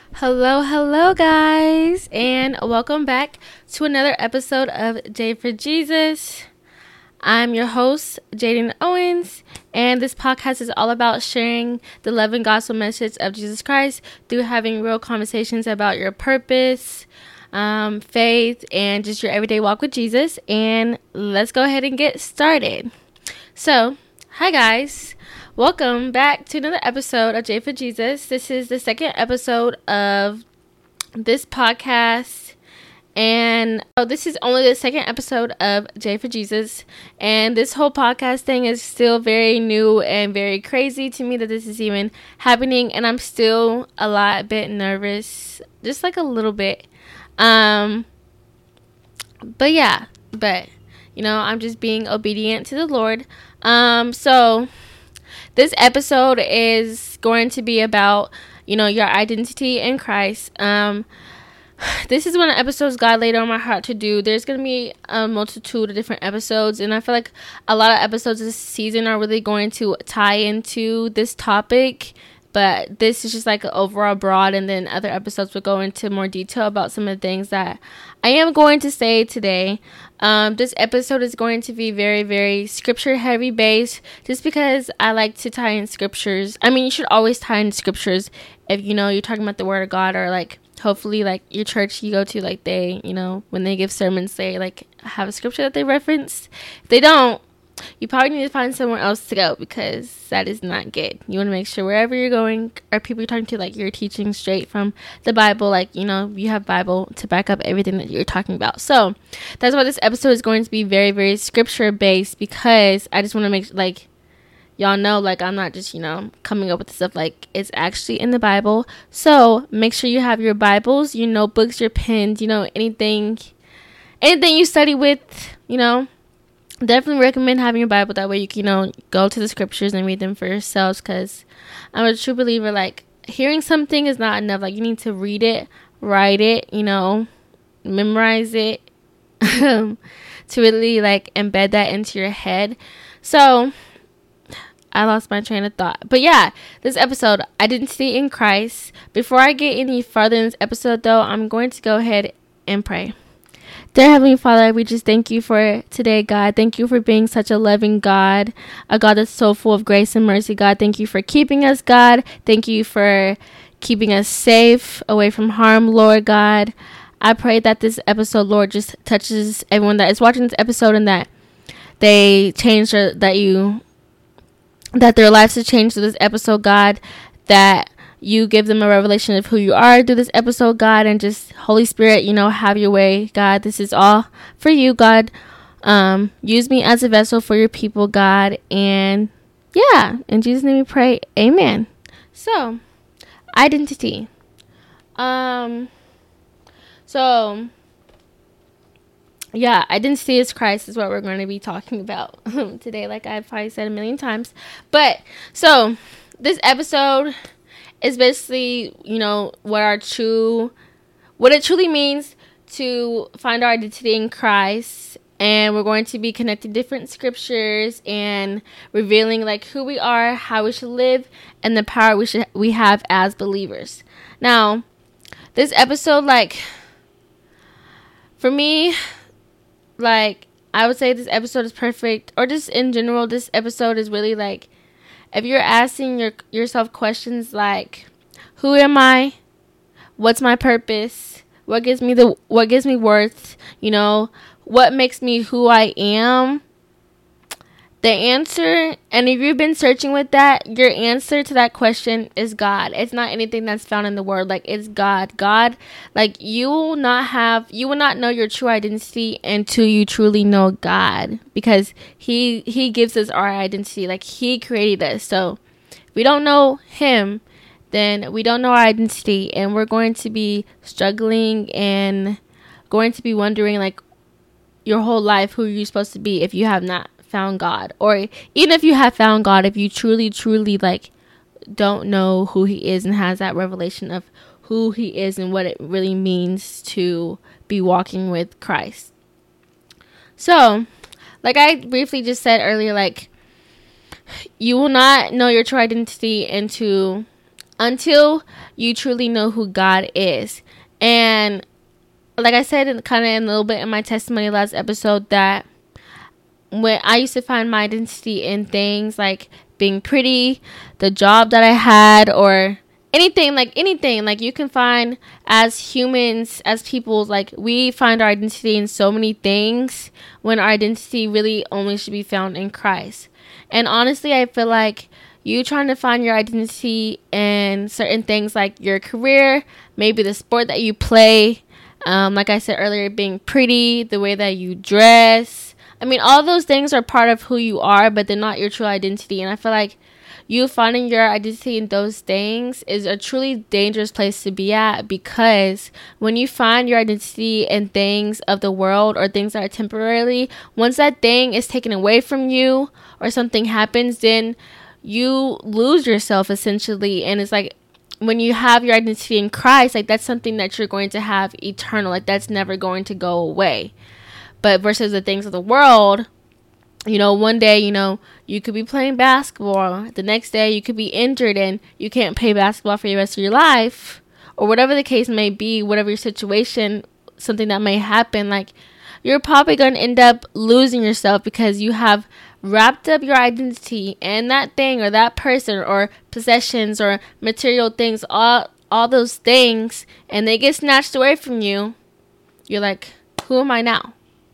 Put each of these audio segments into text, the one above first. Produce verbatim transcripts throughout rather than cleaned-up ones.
Hello, hello, guys, and welcome back to another episode of J for Jesus. I'm your host, Jaden Owens, and this podcast is all about sharing the love and gospel message of Jesus Christ through having real conversations about your purpose, um, faith, and just your everyday walk with Jesus. And let's go ahead and get started. So, hi, guys. Welcome back to another episode of J for Jesus. This is the second episode of this podcast. And oh, this is only the second episode of J for Jesus. And this whole podcast thing is still very new and very crazy to me that this is even happening. And I'm still a lot bit nervous, just like a little bit. Um, but yeah, but you know, I'm just being obedient to the Lord. Um, so this episode is going to be about, you know, your identity in Christ. Um, this is one of the episodes God laid on my heart to do. There's going to be a multitude of different episodes, and I feel like a lot of episodes this season are really going to tie into this topic. But this is just like an overall broad, and then other episodes will go into more detail about some of the things that I am going to say today. Um, this episode is going to be very, very scripture heavy based, just because I like to tie in scriptures. I mean, you should always tie in scriptures if, you know, you're talking about the word of God, or like hopefully like your church you go to, like they, you know, when they give sermons, they like have a scripture that they reference. If they don't, you probably need to find somewhere else to go, because that is not good. You want to make sure wherever you're going or people you're talking to, like you're teaching straight from the Bible, like, you know, you have Bible to back up everything that you're talking about. So that's why this episode is going to be very, very scripture based, because I just want to make like y'all know, like, I'm not just, you know, coming up with stuff, like it's actually in the Bible. So make sure you have your Bibles, your notebooks, your pens, you know, anything anything you study with, you know. Definitely recommend having your Bible. That way you can, you know, go to the scriptures and read them for yourselves, because I'm a true believer, like, hearing something is not enough. Like, you need to read it, write it, you know, memorize it to really, like, embed that into your head. So I lost my train of thought. But yeah, this episode, Identity in Christ. Before I get any further in this episode, though, I'm going to go ahead and pray. Dear Heavenly Father, we just thank you for today, God. Thank you for being such a loving God, a God that's so full of grace and mercy, God. Thank you for keeping us, God. Thank you for keeping us safe, away from harm, Lord God. I pray that this episode, Lord, just touches everyone that is watching this episode, and that they change, or that you, that their lives have changed through this episode, God. That you give them a revelation of who you are through this episode, God, and just Holy Spirit, you know, have your way, God. This is all for you, God. Um, use me as a vessel for your people, God. And yeah, in Jesus' name we pray. Amen. So, identity. Um, so yeah, identity is Christ is what we're going to be talking about today, like I've probably said a million times. But so this episode is basically, you know, what our true, what it truly means to find our identity in Christ. And we're going to be connecting different scriptures and revealing like who we are, how we should live, and the power we should we have as believers. Now, this episode, like, for me, like, I would say this episode is perfect, or just in general, this episode is really like, if you're asking your yourself questions like, who am I? What's my purpose? What gives me the what gives me worth? You know, what makes me who I am? The answer, and if you've been searching with that, your answer to that question is God. It's not anything that's found in the word. Like, it's God. God, like, you will not have, you will not know your true identity until you truly know God, because he, he gives us our identity. Like, he created us. So if we don't know him, then we don't know our identity, and we're going to be struggling and going to be wondering, like, your whole life, who you're supposed to be if you have not found God. Or even if you have found God, if you truly truly like don't know who he is and has that revelation of who he is and what it really means to be walking with Christ. So, like I briefly just said earlier, like, you will not know your true identity into until you truly know who God is. And like I said, kind of a little bit in my testimony last episode, that when I used to find my identity in things like being pretty, the job that I had, or anything, like anything, like you can find as humans, as people, like we find our identity in so many things when our identity really only should be found in Christ. And honestly, I feel like you trying to find your identity in certain things like your career, maybe the sport that you play, um, like I said earlier, being pretty, the way that you dress. I mean, all those things are part of who you are, but they're not your true identity. And I feel like you finding your identity in those things is a truly dangerous place to be at, because when you find your identity in things of the world or things that are temporarily, once that thing is taken away from you or something happens, then you lose yourself essentially. And it's like when you have your identity in Christ, like that's something that you're going to have eternal, like that's never going to go away. But versus the things of the world, you know, one day, you know, you could be playing basketball. The next day you could be injured and you can't play basketball for the rest of your life, or whatever the case may be, whatever your situation, something that may happen, like you're probably going to end up losing yourself because you have wrapped up your identity in that thing or that person or possessions or material things, all all those things, and they get snatched away from you. You're like, who am I now?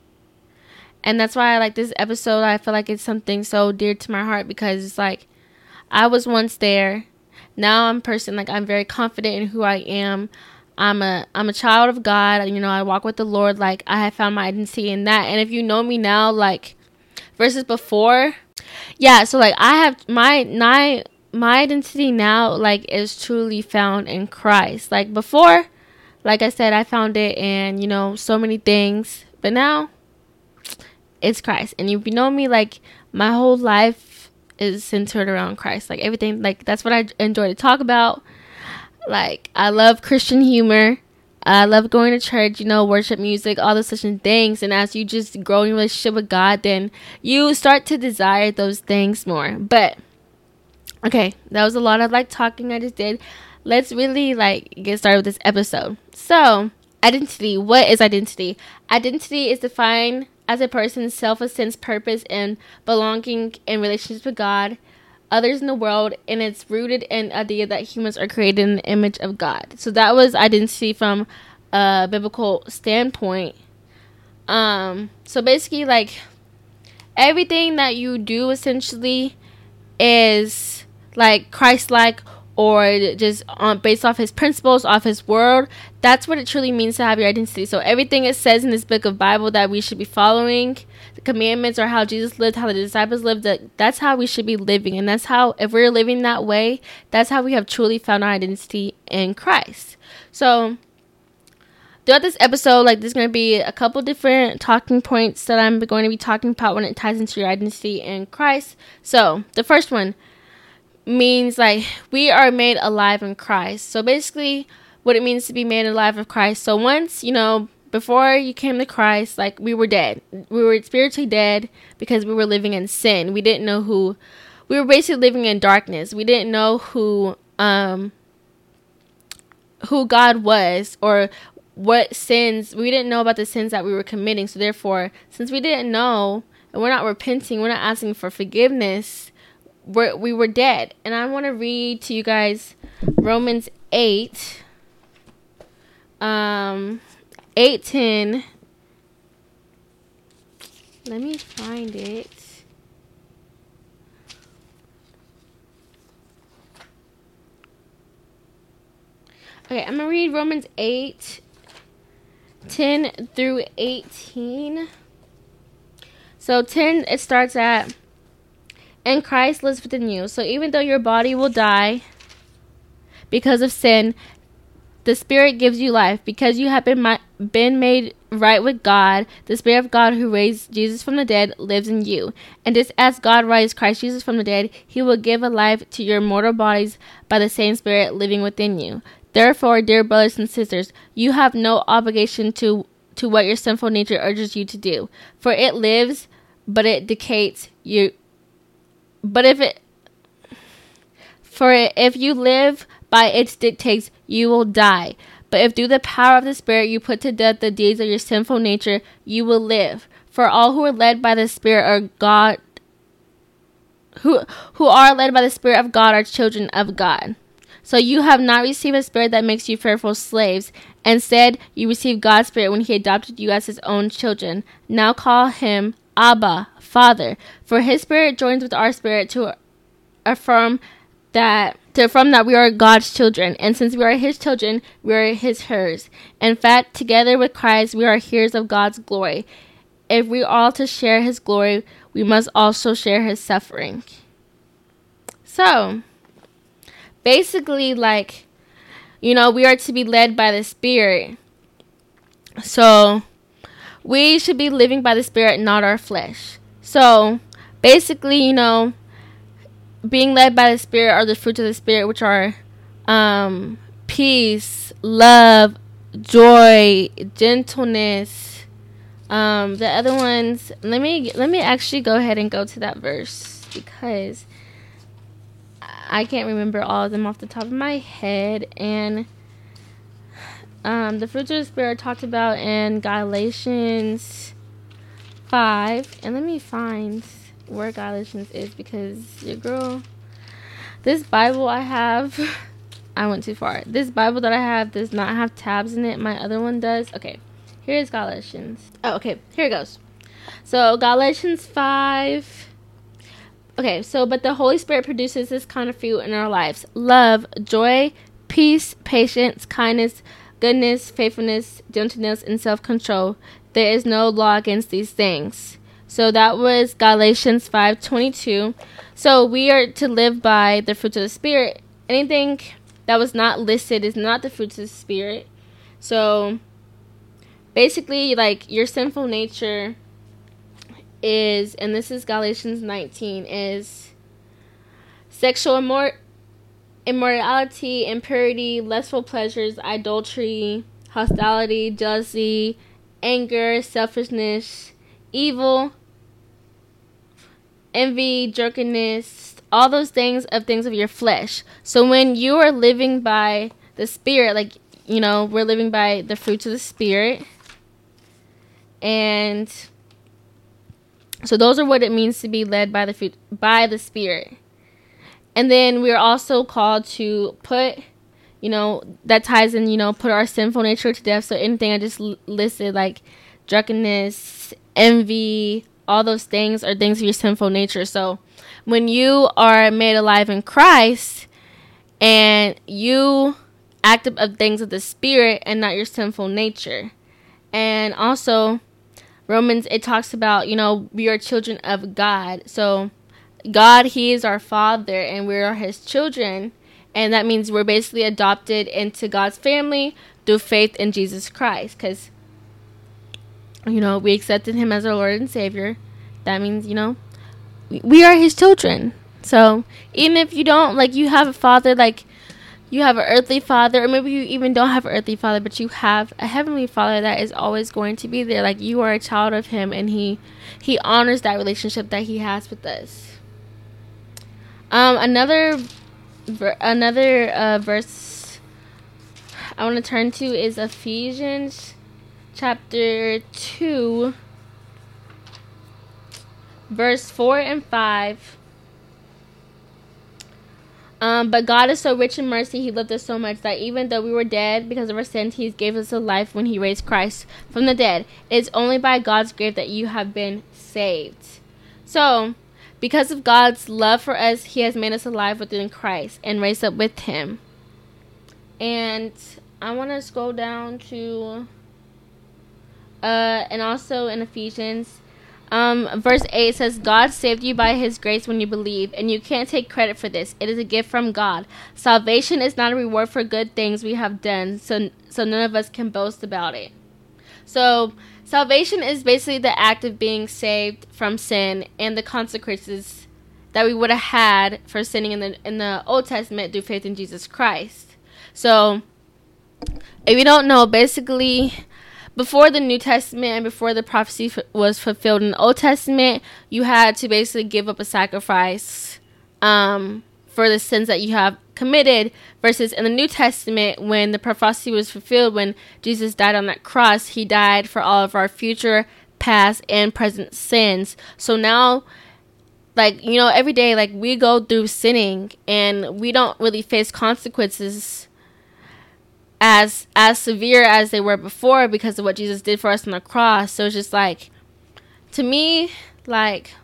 And that's why I like this episode. I feel like it's something so dear to my heart, because it's like I was once there. Now I'm a person, like I'm very confident in who I am. I'm a I'm a child of God. You know, I walk with the Lord. Like I have found my identity in that. And if you know me now, like versus before, yeah. So like I have my my my identity now, like is truly found in Christ. Like before, like I said, I found it in, you know, so many things, but now it's Christ. And if you know me, like my whole life is centered around Christ. Like everything, like that's what I enjoy to talk about. Like I love Christian humor. I love going to church, you know, worship music, all those such things. And as you just grow in your relationship with God, then you start to desire those things more. But okay, that was a lot of like talking I just did. Let's really like get started with this episode. So identity. What is identity? Identity is defined as a person's self-esteem, purpose, and belonging in relationships with God, others in the world, and it's rooted in the idea that humans are created in the image of God. So that was identity from a biblical standpoint. Um, so basically, like everything that you do essentially is like Christ-like, or just on based off his principles, off his word. That's what it truly means to have your identity. So everything it says in this book of Bible that we should be following, the commandments, or how Jesus lived, how the disciples lived, that that's how we should be living. And that's how, if we're living that way, that's how we have truly found our identity in Christ. So throughout this episode, like there's going to be a couple different talking points that I'm going to be talking about when it ties into your identity in Christ. So the first one means like we are made alive in Christ. So basically what it means to be made alive of Christ. So once, you know, before you came to Christ, like we were dead. We were spiritually dead because we were living in sin. We didn't know who, we were basically living in darkness. We didn't know who, um, who God was, or what sins, we didn't know about the sins that we were committing. So therefore, since we didn't know, and we're not repenting, we're not asking for forgiveness, We're, we were dead. And I want to read to you guys Romans eight, um, eight ten. Let me find it. Okay, I'm going to read Romans eight, ten through eighteen. So ten, it starts at, and Christ lives within you. So even though your body will die because of sin, the Spirit gives you life. Because you have been mi- been made right with God, the Spirit of God who raised Jesus from the dead lives in you. And just as God raised Christ Jesus from the dead, he will give a life to your mortal bodies by the same Spirit living within you. Therefore, dear brothers and sisters, you have no obligation to, to what your sinful nature urges you to do. For it lives, but it decays you. But if it, for if you live by its dictates, you will die. But if through the power of the Spirit you put to death the deeds of your sinful nature, you will live. For all who are led by the Spirit are God, who who are led by the Spirit of God are children of God. So you have not received a spirit that makes you fearful slaves. Instead, you received God's Spirit when he adopted you as his own children. Now call him Abba, Father. For his Spirit joins with our spirit to affirm that to affirm that we are God's children. And since we are his children, we are his heirs. In fact, together with Christ, we are heirs of God's glory. If we are to share his glory, we must also share his suffering. So, basically, like, you know, we are to be led by the Spirit. So, we should be living by the Spirit, not our flesh. So, basically, you know, being led by the Spirit are the fruits of the Spirit, which are um, peace, love, joy, gentleness. Um, the other ones, let me let me actually go ahead and go to that verse because I can't remember all of them off the top of my head. And um, the fruits of the Spirit are talked about in Galatians five. And let me find where Galatians is because your girl, this Bible I have, I went too far. This Bible that I have does not have tabs in it. My other one does. Okay. Here's Galatians. Oh, okay. Here it goes. So, Galatians five. Okay, so, but the Holy Spirit produces this kind of fruit in our lives. Love, joy, peace, patience, kindness, goodness, faithfulness, gentleness, and self-control. There is no law against these things. So, that was Galatians five twenty-two. So, we are to live by the fruits of the Spirit. Anything that was not listed is not the fruits of the Spirit. So, basically, like, your sinful nature is, and this is Galatians nineteen, is sexual immor- immorality, impurity, lustful pleasures, idolatry, hostility, jealousy, anger, selfishness, evil, envy, drunkenness, all those things of things of your flesh. So when you are living by the Spirit, like, you know, we're living by the fruits of the Spirit. And so those are what it means to be led by the fruit, by the Spirit. And then we're also called to put, you know, that ties in, you know, put our sinful nature to death. So anything I just l- listed, like drunkenness, envy, all those things are things of your sinful nature. So when you are made alive in Christ and you act up of things of the Spirit and not your sinful nature. And also, Romans, it talks about, you know, we are children of God. So God, he is our Father and we are his children. And that means we're basically adopted into God's family through faith in Jesus Christ. Because, you know, we accepted him as our Lord and Savior. That means, you know, we, we are his children. So even if you don't, like, you have a father, like, you have an earthly father, or maybe you even don't have an earthly father, but you have a heavenly Father that is always going to be there. Like, you are a child of him, and he he honors that relationship that he has with us. Um, another another uh, verse I want to turn to is Ephesians chapter two, verse four and five. Um, but God is so rich in mercy, he loved us so much that even though we were dead because of our sins, he gave us a life when he raised Christ from the dead. It is only by God's grace that you have been saved. So, because of God's love for us, he has made us alive within Christ and raised up with him. And I want to scroll down to, uh, and also in Ephesians, Um, verse eight says, God saved you by his grace when you believe, and you can't take credit for this. It is a gift from God. Salvation is not a reward for good things we have done, so so none of us can boast about it. So salvation is basically the act of being saved from sin and the consequences that we would have had for sinning in the in the Old Testament through faith in Jesus Christ. So if you don't know, basically, before the New Testament and before the prophecy f- was fulfilled in the Old Testament, you had to basically give up a sacrifice um, for the sins that you have committed, versus in the New Testament, when the prophecy was fulfilled, when Jesus died on that cross, he died for all of our future, past, and present sins. So now, like, you know, every day, like, we go through sinning, and we don't really face consequences as as severe as they were before because of what Jesus did for us on the cross. So it's just like, to me, like,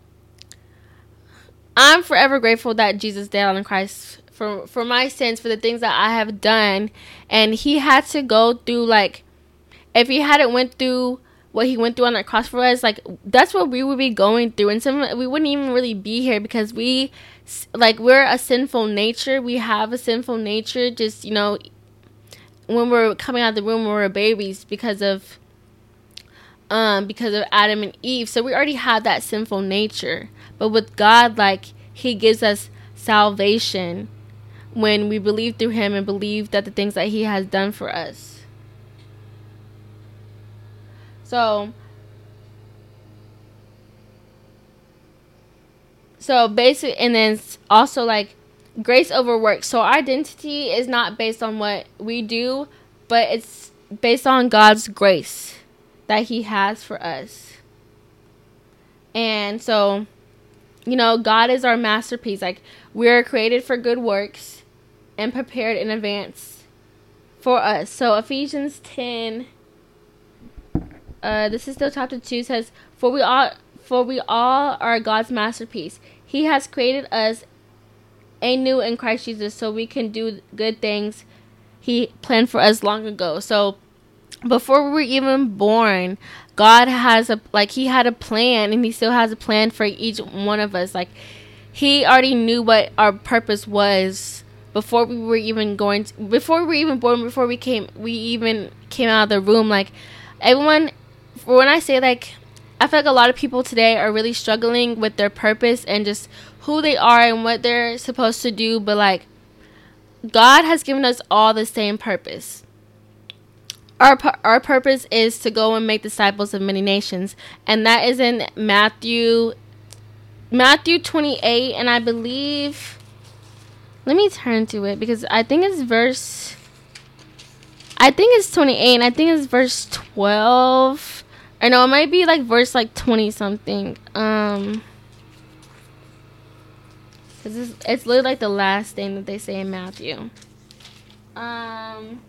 I'm forever grateful that Jesus died on the cross for for my sins, for the things that I have done. And he had to go through, like, if he hadn't went through what he went through on that cross for us, like, that's what we would be going through. And some, we wouldn't even really be here, because we, like, we're a sinful nature. We have a sinful nature, just, you know, when we're coming out of the womb, when we're babies, because of, um, because of Adam and Eve. So we already have that sinful nature. But with God, like, he gives us salvation when we believe through him and believe that the things that he has done for us. So, so basic, and then also, like, grace over works. So our identity is not based on what we do, but it's based on God's grace that he has for us. And so, you know, God is our masterpiece. Like, we're created for good works and prepared in advance for us. So Ephesians ten, uh, this is still chapter two, says, For we all, for we all are God's masterpiece. He has created us anew in Christ Jesus, so we can do good things he planned for us long ago. So before we were even born, God has a, like, he had a plan, and he still has a plan for each one of us. Like, he already knew what our purpose was before we were even going to, before we were even born, before we came, we even came out of the room. Like, everyone, when I say, like, I feel like a lot of people today are really struggling with their purpose and just who they are and what they're supposed to do. But, like, God has given us all the same purpose. Our our purpose is to go and make disciples of many nations. And that is in Matthew, Matthew twenty-eight. And I believe, let me turn to it, because I think it's verse, I think it's twenty-eight, and I think it's verse twelve. Or no, it might be like verse like twenty something. Um... Because it's, it's literally like the last thing that they say in Matthew. Um,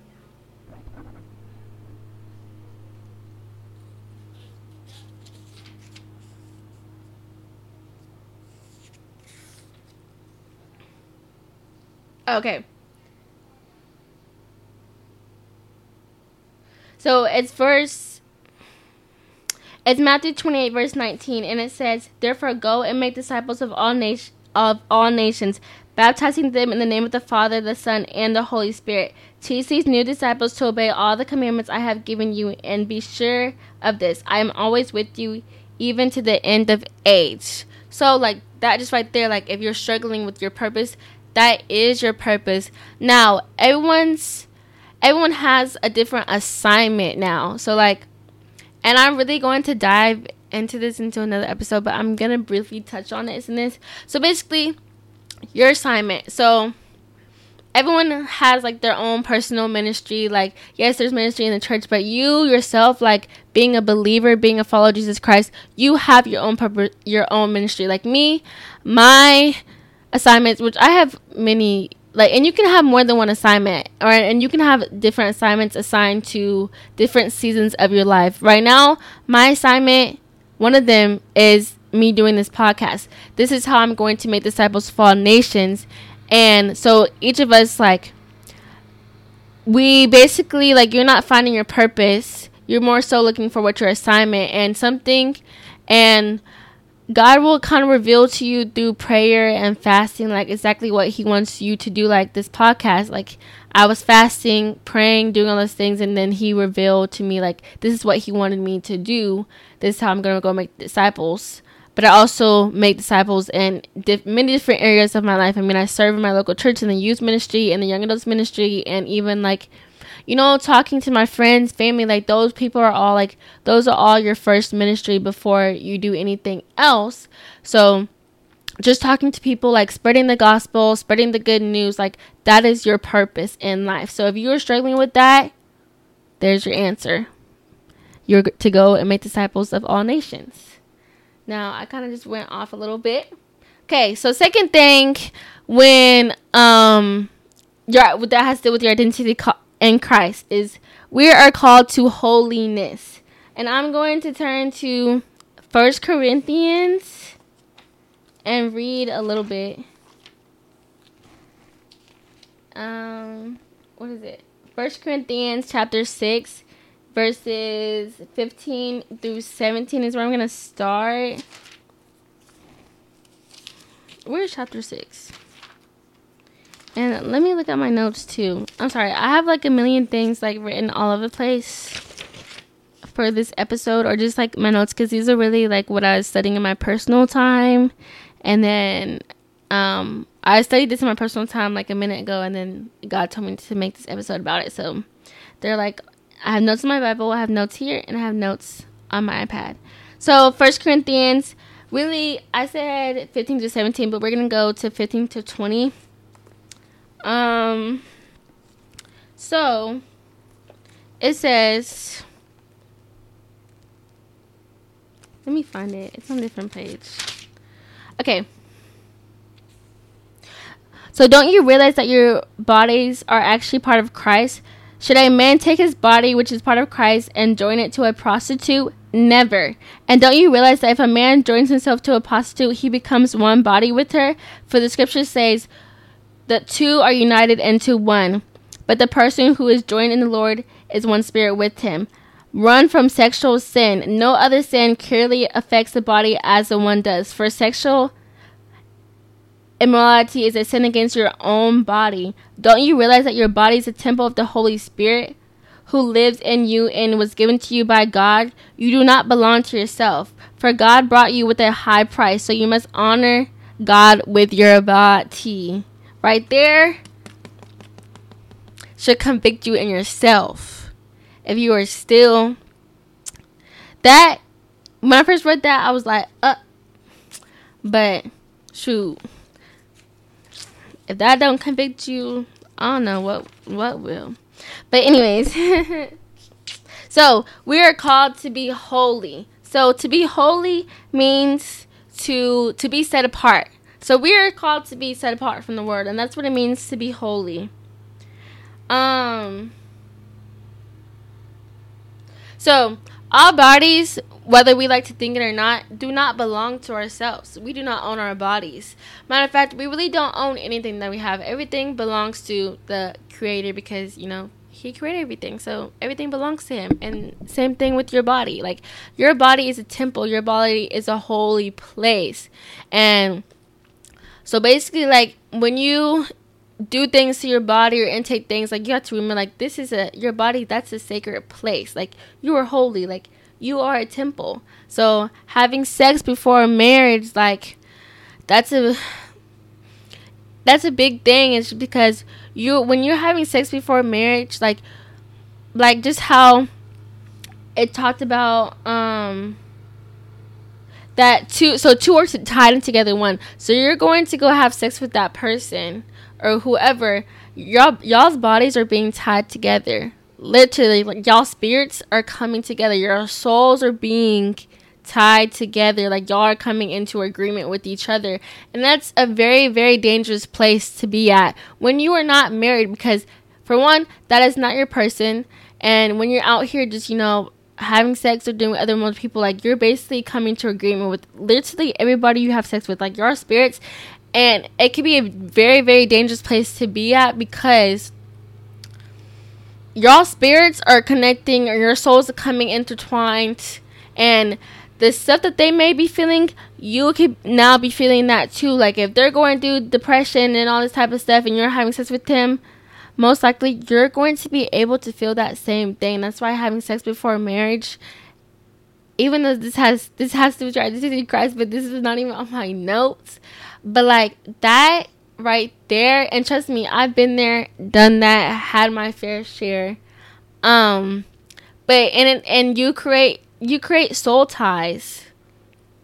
okay. So it's verse, it's Matthew twenty-eight, verse nineteen. And it says, Therefore go and make disciples of all nations, of all nations, baptizing them in the name of the Father, the Son, and the Holy Spirit. Teach these new disciples to obey all the commandments I have given you, and be sure of this, I am always with you, even to the end of age. So, like, that just right there, like, if you're struggling with your purpose, that is your purpose. Now, everyone's, everyone has a different assignment now. So, like, and I'm really going to dive into this into another episode, but I'm gonna briefly touch on this in this. So basically, your assignment. So everyone has, like, their own personal ministry. Like, yes, there's ministry in the church, but you yourself, like, being a believer, being a follower of Jesus Christ, you have your own purpose, your own ministry. Like me, my assignments, which I have many, like, and you can have more than one assignment, or and you can have different assignments assigned to different seasons of your life. Right now, my assignment, one of them, is me doing this podcast. This is how I'm going to make disciples of all nations. And so each of us, like, we basically, like, you're not finding your purpose. You're more so looking for what your assignment and something. And God will kind of reveal to you through prayer and fasting, like, exactly what he wants you to do. Like this podcast, like, I was fasting, praying, doing all those things, and then he revealed to me, like, this is what he wanted me to do. This is how I'm going to go make disciples. But I also make disciples in diff- many different areas of my life. I mean, I serve in my local church, in the youth ministry, in the young adults ministry, and even, like, you know, talking to my friends, family. Like, those people are all, like, those are all your first ministry before you do anything else. So just talking to people, like spreading the gospel, spreading the good news, like that is your purpose in life. So if you are struggling with that, there's your answer. You're to go and make disciples of all nations. Now, I kind of just went off a little bit. Okay, so second thing, when um, your that has to do with your identity in Christ, is we are called to holiness. And I'm going to turn to First Corinthians and read a little bit. Um, what is it? First Corinthians chapter six, verses fifteen through seventeen is where I'm going to start. Where's chapter six? And let me look at my notes too. I'm sorry. I have like a million things like written all over the place for this episode, or just like my notes, because these are really like what I was studying in my personal time. And then um, I studied this in my personal time like a minute ago, and then God told me to make this episode about it. So they're like, I have notes in my Bible, I have notes here, and I have notes on my iPad. So First Corinthians, really, I said fifteen to seventeen, but we're going to go to fifteen to twenty. Um, so it says, let me find it. It's on a different page. Okay. So don't you realize that your bodies are actually part of Christ? Should a man take his body, which is part of Christ, and join it to a prostitute? Never. And don't you realize that if a man joins himself to a prostitute, he becomes one body with her? For the scripture says that two are united into one. But the person who is joined in the Lord is one spirit with him. Run from sexual sin. No other sin clearly affects the body as the one does. For sexual immorality is a sin against your own body. Don't you realize that your body is a temple of the Holy Spirit who lives in you and was given to you by God? You do not belong to yourself, for God bought you with a high price, so you must honor God with your body. Right there should convict you in yourself. If you are still that, when I first read that, I was like, uh, but shoot, if that don't convict you, I don't know what what will. But anyways, so we are called to be holy. So to be holy means to to be set apart. So we are called to be set apart from the world, and that's what it means to be holy. Um. So our bodies, whether we like to think it or not, do not belong to ourselves. We do not own our bodies. Matter of fact, we really don't own anything that we have. Everything belongs to the Creator, because, you know, He created everything. So everything belongs to Him. And same thing with your body. Like, your body is a temple. Your body is a holy place. And so basically, like, when you do things to your body or intake things, like, you have to remember, like, this is a, your body, that's a sacred place. Like, you are holy. Like, you are a temple. So having sex before marriage, like, that's a that's a big thing. It's because you, when you're having sex before marriage, like like just how it talked about um that two so two are tied together in one. So you're going to go have sex with that person or whoever. Y'all y'all's bodies are being tied together. Literally, like, y'all spirits are coming together. Your souls are being tied together. Like, y'all are coming into agreement with each other. And that's a very, very dangerous place to be at when you are not married, because, for one, that is not your person. And when you're out here just, you know, having sex or doing with other people, like, you're basically coming to agreement with literally everybody you have sex with, like, your spirits. And it can be a very, very dangerous place to be at, because y'all spirits are connecting, or your souls are coming intertwined, and the stuff that they may be feeling, you could now be feeling that too. Like, if they're going through depression and all this type of stuff and you're having sex with them, most likely you're going to be able to feel that same thing. That's why having sex before marriage, even though this has this has to do with your identity in Christ, but this is not even on my notes, but like that right there, and trust me, I've been there, done that, had my fair share. Um, but and and you create you create soul ties,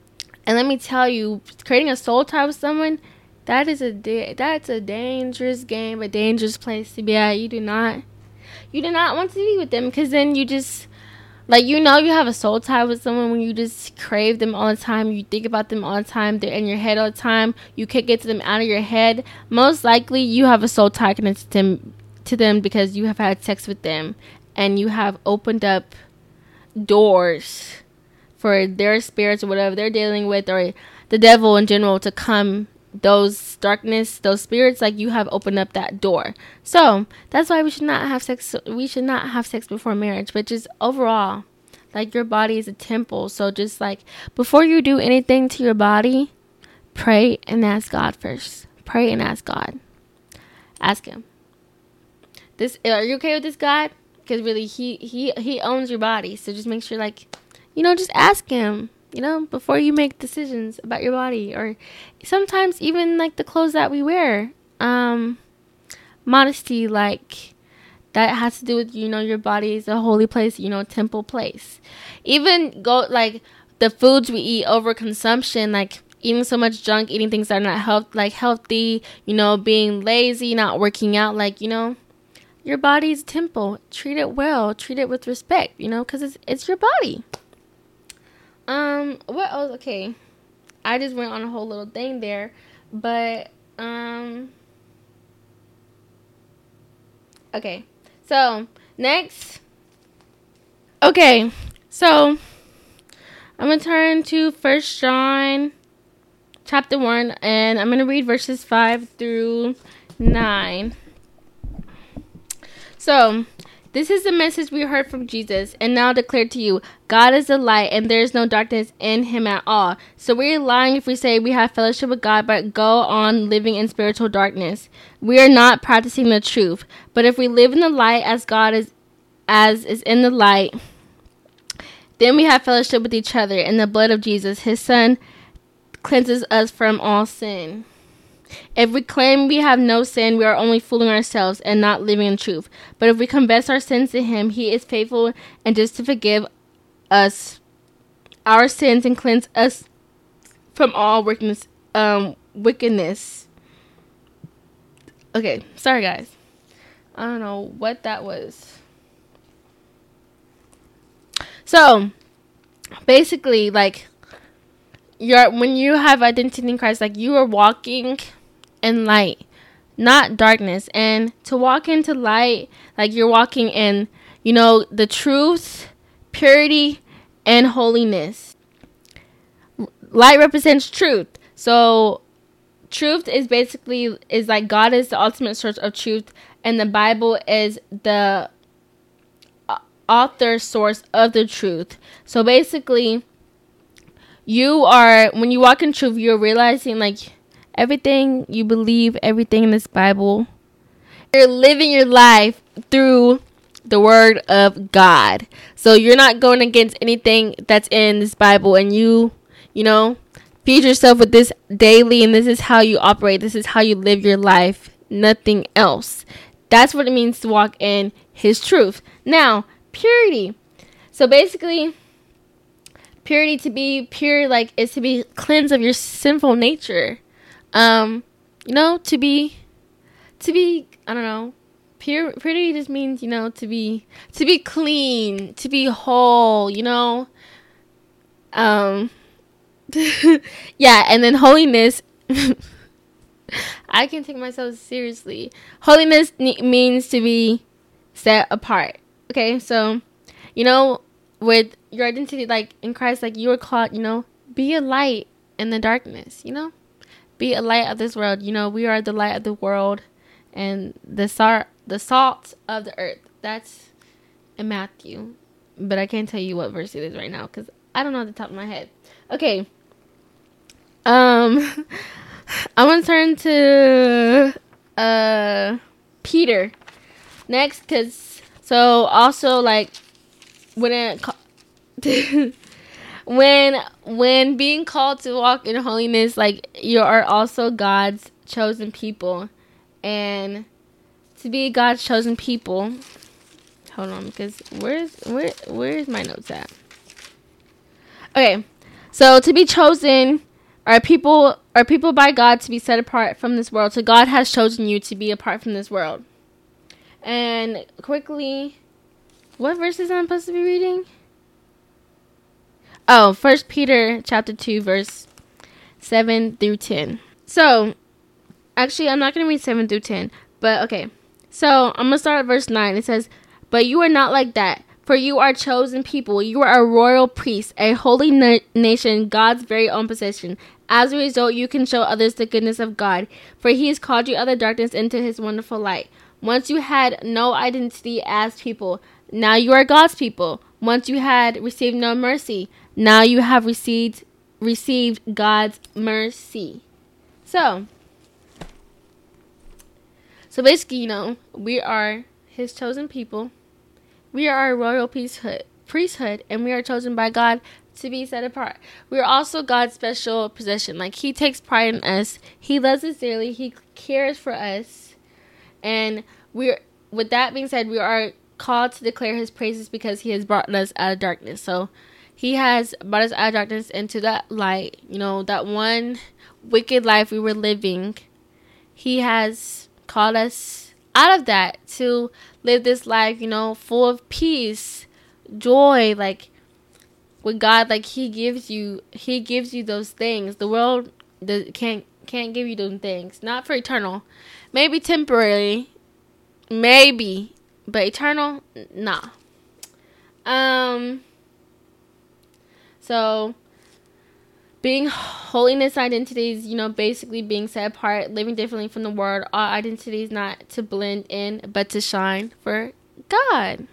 And let me tell you, creating a soul tie with someone, that is a da- that's a dangerous game, a dangerous place to be at. You do not, you do not want to be with them, because then you just, like, you know, you have a soul tie with someone when you just crave them all the time. You think about them all the time. They're in your head all the time. You can't get to them out of your head. Most likely, you have a soul tie connected to them, to them because you have had sex with them, and you have opened up doors for their spirits or whatever they're dealing with, or the devil in general, to come, those darkness, those spirits, like, you have opened up that door. So that's why we should not have sex. We should not have sex before marriage, but just overall, like, your body is a temple. So just like, before you do anything to your body, pray and ask God first. Pray and ask God. Ask him, this, are you okay with this, God? Because really, he he he owns your body. So just make sure, like, you know, just ask him, you know, before you make decisions about your body. Or sometimes even, like, the clothes that we wear. Um, modesty, like, that has to do with, you know, your body is a holy place, you know, temple place. Even go, like, the foods we eat, over consumption, like, eating so much junk, eating things that are not health, like, healthy, you know, being lazy, not working out, like, you know, your body's a temple. Treat it well. Treat it with respect, you know, because it's, it's your body. Um, what else? Okay, I just went on a whole little thing there, but, um, okay, so, next, okay, so, I'm going to turn to First John, chapter one, and I'm going to read verses five through nine. So, this is the message we heard from Jesus and now declare to you. God is the light, and there is no darkness in him at all. So we're lying if we say we have fellowship with God but go on living in spiritual darkness. We are not practicing the truth. But if we live in the light as God is as is in the light, then we have fellowship with each other, and the blood of Jesus, his son, cleanses us from all sin. If we claim we have no sin, we are only fooling ourselves and not living in truth. But if we confess our sins to him, he is faithful and just to forgive us our sins and cleanse us from all wickedness. Um, wickedness. Okay, sorry guys. I don't know what that was. So, basically, like, you're when you have identity in Christ, like, you are walking in light, not darkness. And to walk into light, like, you're walking in, you know, the truth, purity, and holiness. Light represents truth. So truth is basically is like God is the ultimate source of truth, and the Bible is the author source of the truth. So basically, you are, when you walk in truth, you're realizing, like, everything you believe, everything in this Bible, you're living your life through the word of God. So you're not going against anything that's in this Bible, and you, you know, feed yourself with this daily, and this is how you operate. This is how you live your life. Nothing else. That's what it means to walk in his truth. Now, purity. So basically, purity, to be pure, like, is to be cleansed of your sinful nature. Um, you know, to be, to be, I don't know, pure, purity just means, you know, to be, to be clean, to be whole, you know, um, yeah, and then holiness, I can take myself seriously. Holiness ne- means to be set apart, okay, so, you know, with your identity, like, in Christ, like, you were called, you know, be a light in the darkness, you know, be a light of this world. You know, we are the light of the world and the salt, the salt of the earth. That's in Matthew, but I can't tell you what verse it is right now because I don't know at the top of my head. Okay, um, I'm gonna turn to uh Peter next, because so also, like, when it when when being called to walk in holiness, like, you are also God's chosen people, and to be God's chosen people, hold on, because where's where where's my notes at? Okay, So to be chosen are people are people by God to be set apart from this world. So God has chosen you to be apart from this world. And quickly, what verses am I supposed to be reading? Oh, First Peter chapter two, verse seven through ten. So, actually, I'm not going to read seven through ten, but okay. So, I'm going to start at verse nine. It says, "But you are not like that, for you are chosen people. You are a royal priest, a holy na- nation, God's very own possession. As a result, you can show others the goodness of God, for he has called you out of darkness into his wonderful light. Once you had no identity as people, now you are God's people. Once you had received no mercy, now you have received received God's mercy." So, so basically, you know, we are his chosen people. We are a royal priesthood, priesthood, and we are chosen by God to be set apart. We are also God's special possession. Like, he takes pride in us. He loves us dearly. He cares for us. And we're, with that being said, we are called to declare his praises because he has brought us out of darkness. So he has brought us out of darkness into that light, you know, that one wicked life we were living. He has called us out of that to live this life, you know, full of peace, joy, like with God. Like, he gives you, he gives you those things. The world does, can't can't give you those things. Not for eternal, maybe temporarily, maybe, but eternal, nah. Um. So, being holiness identities, you know, basically being set apart, living differently from the world. Our identity is not to blend in, but to shine for God.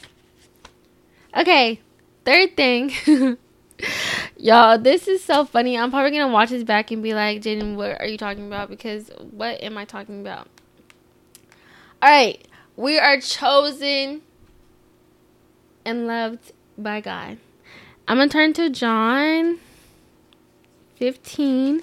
Okay, third thing. Y'all, this is so funny. I'm probably going to watch this back and be like, Jaden, what are you talking about? Because what am I talking about? Alright, we are chosen and loved by God. I'm going to turn to John fifteen,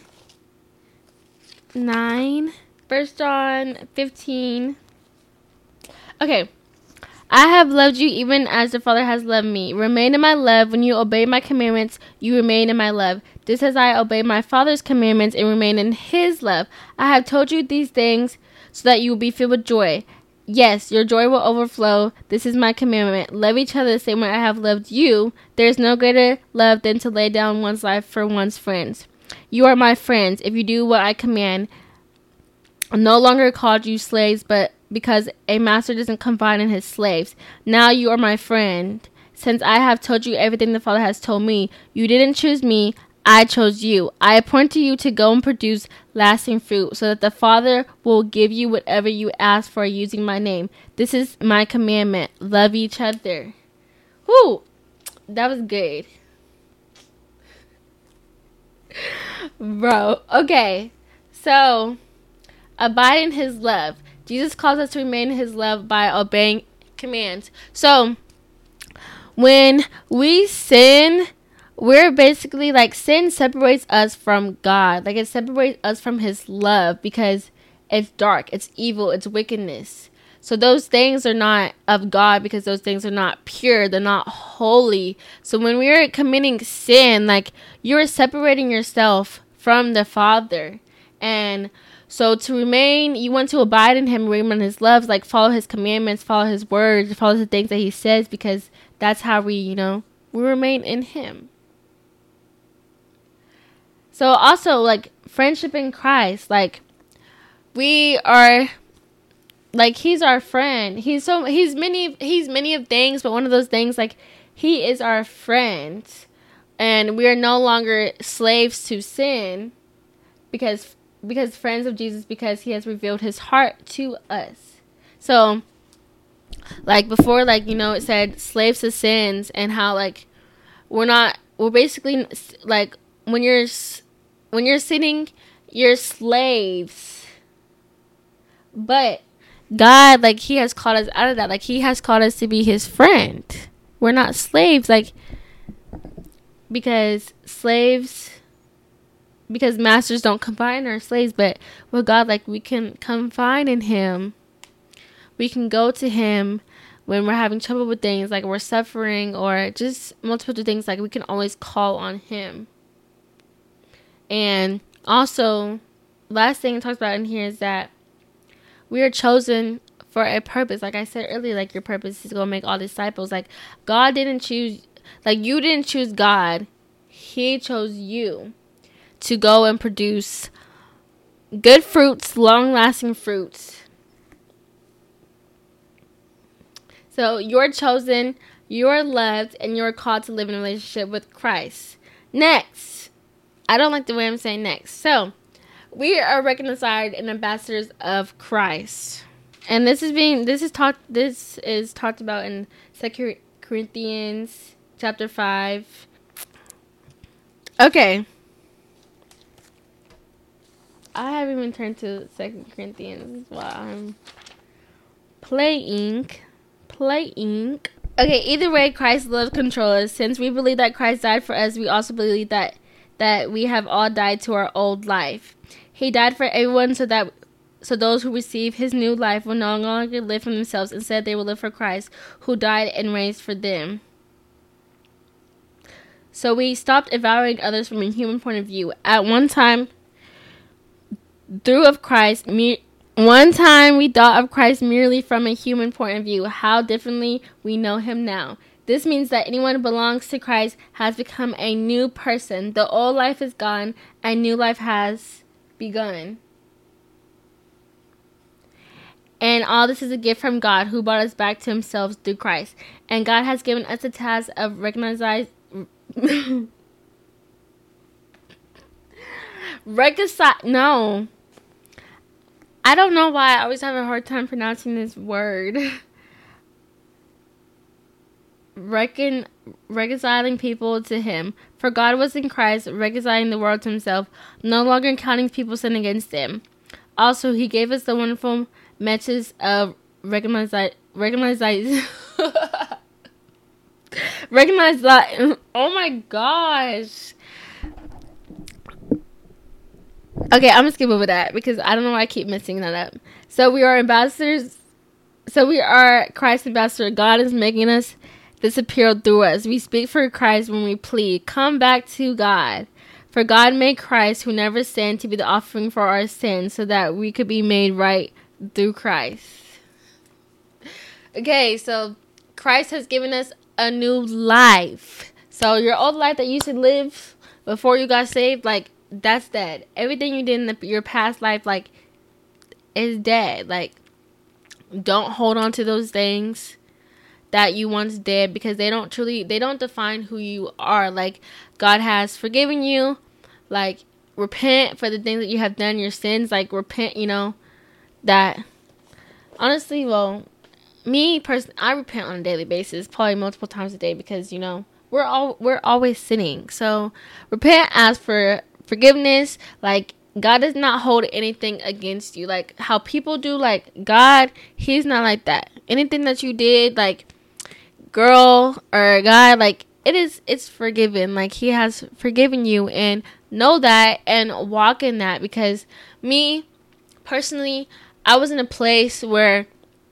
nine. First John fifteen. Okay. "I have loved you even as the Father has loved me. Remain in my love. When you obey my commandments, you remain in my love. Just as I obey my Father's commandments and remain in his love. I have told you these things so that you will be filled with joy. Yes, your joy will overflow. This is my commandment. Love each other the same way I have loved you. There is no greater love than to lay down one's life for one's friends. You are my friends if you do what I command. I no longer called you slaves, but because a master doesn't confide in his slaves. Now you are my friend. Since I have told you everything the Father has told me, you didn't choose me, I chose you. I appointed you to go and produce lasting fruit, so that the Father will give you whatever you ask for using my name. This is my commandment. Love each other." Whew, that was good. Bro, okay. So, abide in his love. Jesus calls us to remain in his love by obeying commands. So, when we sin, we're basically like, sin separates us from God. Like, it separates us from his love because it's dark, it's evil, it's wickedness. So those things are not of God because those things are not pure, they're not holy. So when we're committing sin, like, you're separating yourself from the Father. And so to remain, you want to abide in him, remain in his love, like follow his commandments, follow his words, follow the things that he says, because that's how we, you know, we remain in him. So also, like, friendship in Christ, like, we are, like, he's our friend. He's so, he's many, he's many of things, but one of those things, like, he is our friend. And we are no longer slaves to sin because, because friends of Jesus, because he has revealed his heart to us. So, like, before, like, you know, it said slaves to sins, and how, like, we're not, we're basically, like, when you're, when you're sinning, you're slaves. But God, like, he has called us out of that. Like, he has called us to be his friend. We're not slaves, like, because slaves, because masters don't confide in our slaves, but with God, like, we can confide in him. We can go to him when we're having trouble with things, like we're suffering or just multiple things. Like, we can always call on him. And also, last thing it talks about in here is that we are chosen for a purpose. Like I said earlier, like your purpose is to go make all disciples. Like God didn't choose, like you didn't choose God. He chose you to go and produce good fruits, long-lasting fruits. So you're chosen, you're loved, and you're called to live in a relationship with Christ. Next. I don't like the way I'm saying next. So, we are recognized and ambassadors of Christ. And this is being this is taught this is talked about in Second Corinthians chapter five. Okay. I haven't even turned to Second Corinthians while I'm playing. Playing. Okay, either way, Christ loves control us. Since we believe that Christ died for us, we also believe that that we have all died to our old life. He died for everyone so that so those who receive his new life will no longer live for themselves. Instead, they will live for Christ, who died and raised for them. So we stopped evaluating others from a human point of view. At one time, through of Christ, me, one time we thought of Christ merely from a human point of view. How differently we know him now. This means that anyone who belongs to Christ has become a new person. The old life is gone, and new life has begun. And all this is a gift from God, who brought us back to himself through Christ. And God has given us the task of recognizing... Reconcile... No. I don't know why I always have a hard time pronouncing this word. Recon, reconciling people to him. For God was in Christ, reconciling the world to himself, no longer counting people's sin against him. Also, he gave us the wonderful message of recognize, recognize, recognize that. Oh my gosh. Okay, I'm gonna skip over that because I don't know why I keep messing that up. So we are ambassadors. So we are Christ's ambassador. God is making us this appeal through us. We speak for Christ when we plead, come back to God. For God made Christ, who never sinned, to be the offering for our sins, so that we could be made right through Christ. Okay, so Christ has given us a new life. So your old life that you used to live before you got saved, like, that's dead. Everything you did in the, your past life, like, is dead. Like, don't hold on to those things that you once did, because they don't truly, they don't define who you are. Like, God has forgiven you. Like, repent for the things that you have done, your sins. Like, repent, you know, that, honestly, well, me, personally, I repent on a daily basis, probably multiple times a day, because, you know, we're all, we're always sinning. So, repent, ask for forgiveness. Like, God does not hold anything against you. Like, how people do, like, God, he's not like that. Anything that you did, like, girl or guy, like, it is, it's forgiven. Like, he has forgiven you, and know that and walk in that. Because me personally, I was in a place where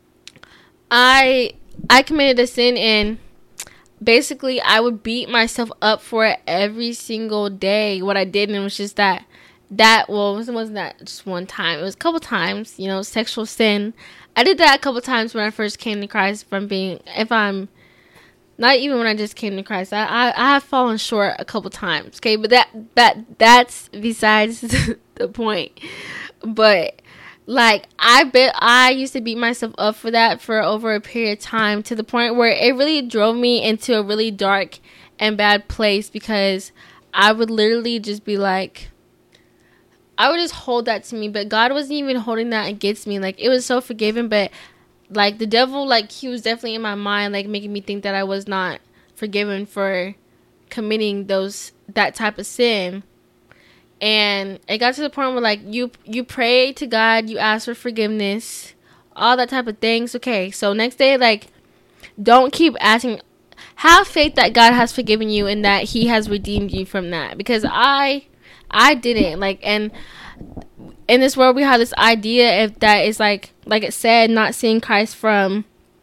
I I committed a sin, and basically I would beat myself up for it every single day. What I did, and it was just that that well, it wasn't that just one time. It was a couple times, you know, sexual sin. I did that a couple times when I first came to Christ. From being, if I'm not even when I just came to Christ, I, I, I have fallen short a couple times. Okay, but that that that's besides the point. But like, I bet I used to beat myself up for that for over a period of time, to the point where it really drove me into a really dark and bad place, because I would literally just be like, I would just hold that to me, but God wasn't even holding that against me. Like, it was so forgiven, but like, the devil, like, he was definitely in my mind, like, making me think that I was not forgiven for committing those, that type of sin. And it got to the point where, like, you, you pray to God, you ask for forgiveness, all that type of things. Okay, so next day, like, don't keep asking. Have faith that God has forgiven you and that he has redeemed you from that. Because I, I didn't, like, and in this world we have this idea of that is like, like it said, not seeing Christ from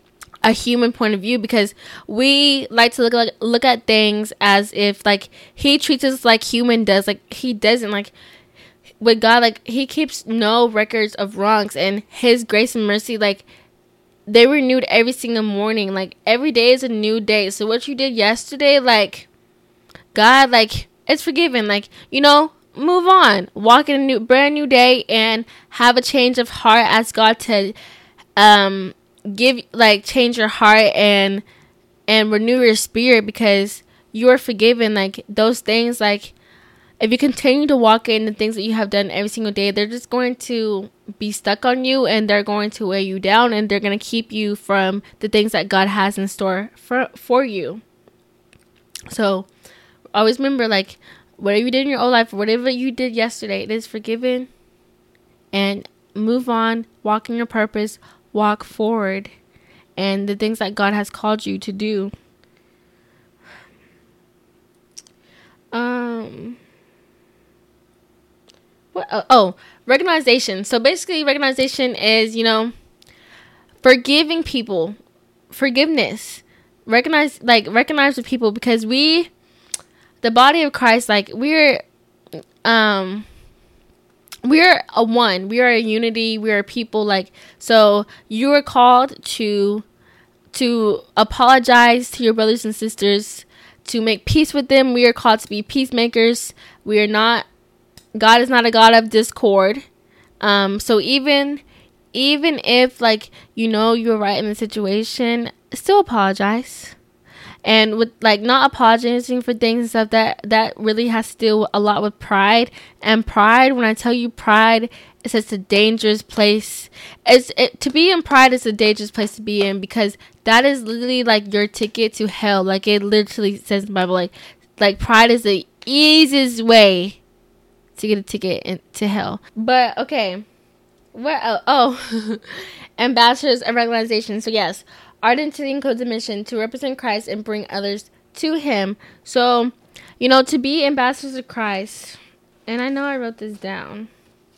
a human point of view, because we like to look like look at things as if like he treats us like human does. Like he doesn't. Like with God, like he keeps no records of wrongs, and his grace and mercy, like they renewed every single morning. Like every day is a new day. So what you did yesterday, like God, like it's forgiven. Like, you know, move on, walk in a new brand new day, and have a change of heart. Ask God to um give like change your heart and and renew your spirit, because you are forgiven. Like those things, like if you continue to walk in the things that you have done every single day, they're just going to be stuck on you, and they're going to weigh you down, and they're going to keep you from the things that God has in store for for you. So always remember, like whatever you did in your own life, whatever you did yesterday, it is forgiven, and move on, walk in your purpose, walk forward, and the things that God has called you to do. Um, what? Oh, oh, recognition. So basically, recognition is, you know, forgiving people, forgiveness. Recognize, like, recognize the people, because we, the body of Christ, like, we're, um, we're a one. We are a unity. We are people. Like, so you are called to, to apologize to your brothers and sisters, to make peace with them. We are called to be peacemakers. We are not, God is not a God of discord. Um, so even, even if, like, you know, you're right in the situation, still apologize. And with, like, not apologizing for things and stuff, that, that really has to do a lot with pride. And pride, when I tell you pride, it's just a dangerous place. It's it, to be in pride is a dangerous place to be in, because that is literally, like, your ticket to hell. Like, it literally says in the Bible, like, like pride is the easiest way to get a ticket in, to hell. But, okay. What else? Oh, ambassadors of recognition. So, yes. Identity and codes of mission to represent Christ and bring others to him. So, you know, to be ambassadors of Christ, and I know I wrote this down.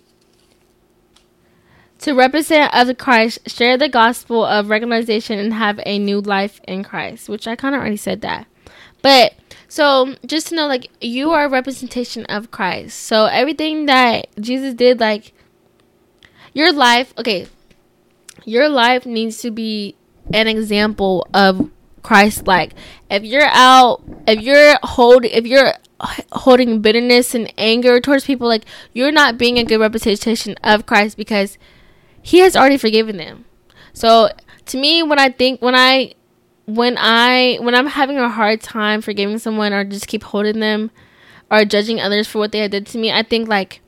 To represent other Christ, share the gospel of recognition, and have a new life in Christ, which I kind of already said that. But, so, just to know, like, you are a representation of Christ. So, everything that Jesus did, like, your life, okay, your life needs to be an example of Christ. Like, if you're out, if you're hold, if you're holding bitterness and anger towards people, like, you're not being a good representation of Christ, because he has already forgiven them. So to me, when I think, when I, when I, when I'm having a hard time forgiving someone, or just keep holding them, or judging others for what they did to me, I think, like,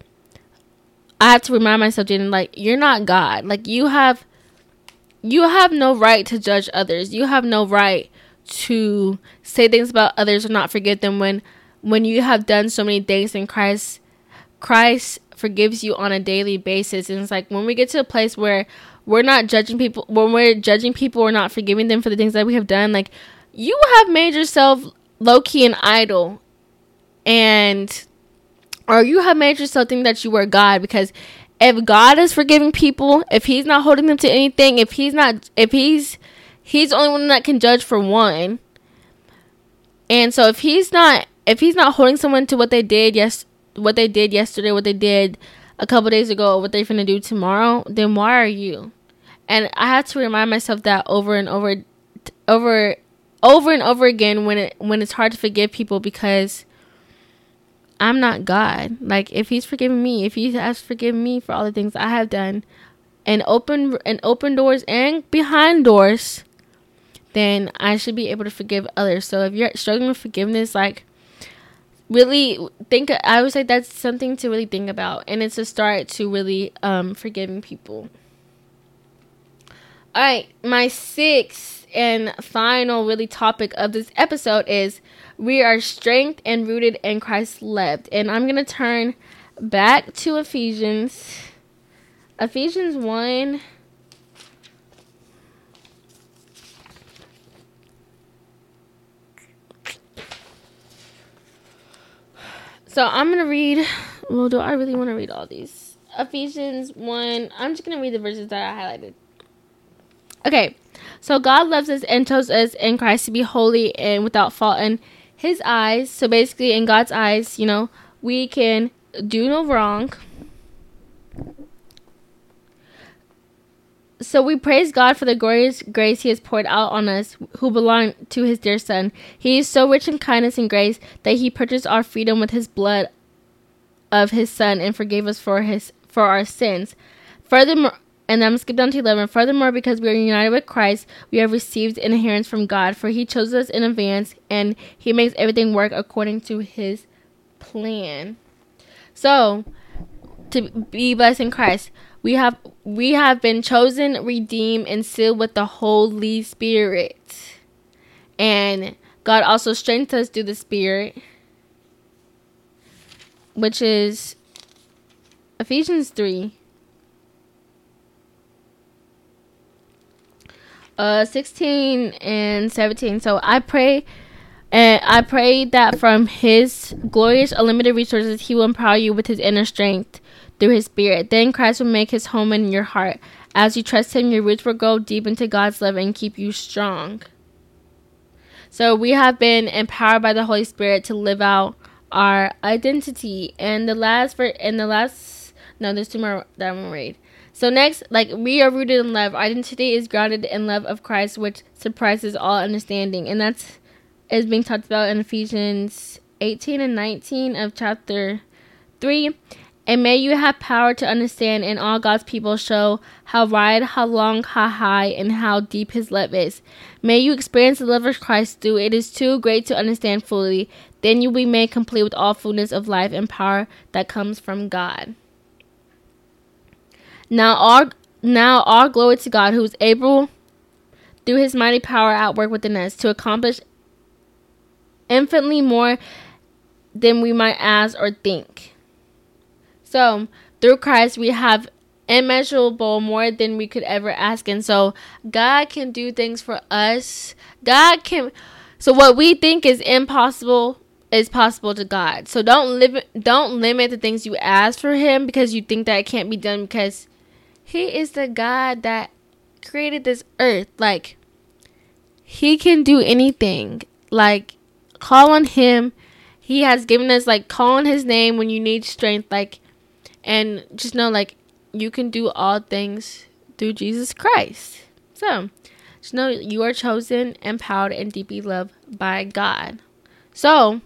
I have to remind myself, Jaden, like, you're not God. Like, you have, You have no right to judge others. You have no right to say things about others or not forgive them, when when you have done so many things, and Christ Christ forgives you on a daily basis. And it's like, when we get to a place where we're not judging people, when we're judging people or not forgiving them for the things that we have done, like, you have made yourself low-key an idol, and or you have made yourself think that you are God. Because if God is forgiving people, if he's not holding them to anything, if he's not, if he's, he's the only one that can judge for one. And so if he's not, if he's not holding someone to what they did, yes, what they did yesterday, what they did a couple days ago, what they're going to do tomorrow, then why are you? And I have to remind myself that over and over, over, over and over again, when it, when it's hard to forgive people, because I'm not God. Like, if he's forgiven me, if he has forgiven me for all the things I have done, and open and open doors and behind doors, then I should be able to forgive others. So if you're struggling with forgiveness, like, really think, I would say that's something to really think about, and it's a start to really um forgiving people. All right, my sixth and final really topic of this episode is we are strengthened and rooted in Christ left. And I'm going to turn back to Ephesians. Ephesians one. So I'm going to read, well, do I really want to read all these? Ephesians one, I'm just going to read the verses that I highlighted. Okay, So God loves us and chose us in Christ to be holy and without fault in his eyes. So basically, in God's eyes, you know, we can do no wrong. So we praise God for the glorious grace he has poured out on us who belong to his dear son. He is so rich in kindness and grace that he purchased our freedom with his blood of his son and forgave us for his for our sins. Furthermore, and I'm skip down to eleven. Furthermore, because we are united with Christ, we have received inheritance from God, for he chose us in advance and he makes everything work according to his plan. So, to be blessed in Christ, we have we have been chosen, redeemed, and sealed with the Holy Spirit. And God also strengthens us through the Spirit, which is Ephesians three. Uh, sixteen and seventeen. So I pray, and I pray that from his glorious unlimited resources, he will empower you with his inner strength through his Spirit. Then Christ will make his home in your heart. As you trust him, your roots will go deep into God's love and keep you strong. So we have been empowered by the Holy Spirit to live out our identity. And the last, for in the last, no, there's two more that I'm gonna read. So next, like, we are rooted in love. Our identity is grounded in love of Christ, which surpasses all understanding. And that's is being talked about in Ephesians eighteen and nineteen of chapter three. And may you have power to understand, and all God's people show how wide, how long, how high, and how deep his love is. May you experience the love of Christ through it is too great to understand fully. Then you will be made complete with all fullness of life and power that comes from God. Now all, now all glory to God, who is able, through his mighty power at work within us, to accomplish infinitely more than we might ask or think. So, through Christ, we have immeasurable more than we could ever ask. And so, God can do things for us. God can... So, what we think is impossible is possible to God. So, don't limit, don't limit the things you ask for him because you think that it can't be done, because he is the God that created this earth. Like, he can do anything. Like, call on him. He has given us, like, call on his name when you need strength. Like, and just know, like, you can do all things through Jesus Christ. So, just know you are chosen, empowered, and deeply loved by God. So,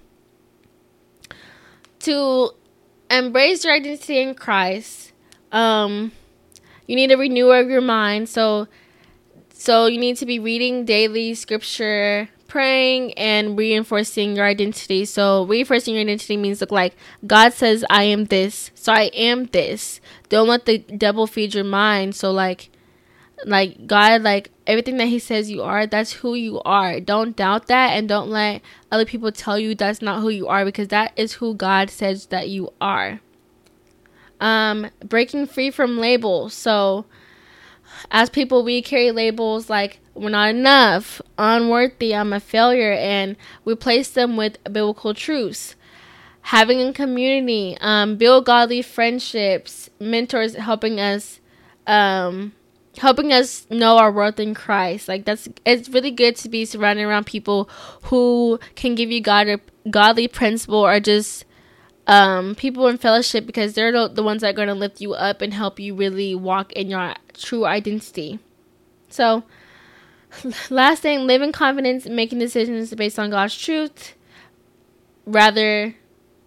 to embrace your identity in Christ, um, you need a renewal of your mind. So, so you need to be reading daily scripture, praying, and reinforcing your identity. So reinforcing your identity means, look, like, God says I am this, so I am this. Don't let the devil feed your mind. So like like God, like, everything that he says you are, that's who you are. Don't doubt that, and don't let other people tell you that's not who you are, because that is who God says that you are. Um breaking free from labels. So as people, we carry labels like we're not enough, unworthy, I'm a failure, and replace them with biblical truths. Having a community, um, build godly friendships, mentors helping us, um, helping us know our worth in Christ. Like, that's, it's really good to be surrounded around people who can give you God, godly principle, or just um, people in fellowship, because they're the, the ones that are going to lift you up and help you really walk in your true identity. So, last thing, live in confidence, making decisions based on God's truth, rather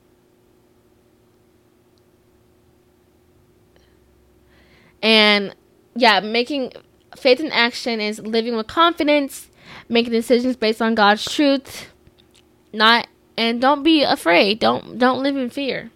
and yeah, making faith in action is living with confidence, making decisions based on God's truth, not and don't be afraid. Don't don't live in fear.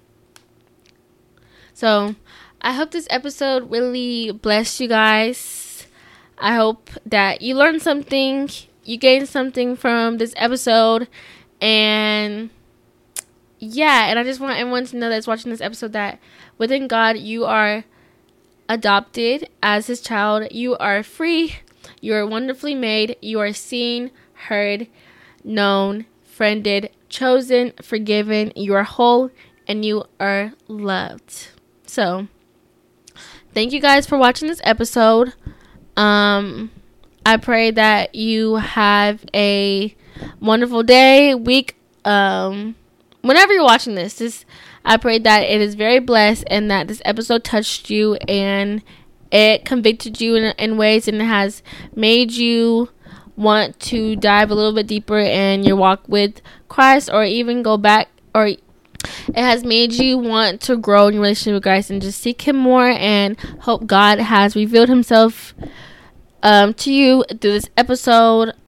So, I hope this episode really blessed you guys. I hope that you learned something, you gained something from this episode, and yeah, and I just want everyone to know that's watching this episode that within God, you are adopted as his child. You are free. You are wonderfully made. You are seen, heard, known, friended, chosen, forgiven. You are whole, and you are loved. So, thank you guys for watching this episode. Um, I pray that you have a wonderful day, week, um, whenever you're watching this. This, I pray that it is very blessed and that this episode touched you and it convicted you in, in ways and it has made you want to dive a little bit deeper in your walk with Christ, or even go back, or it has made you want to grow in your relationship with Christ and just seek him more, and hope God has revealed himself um, to you through this episode.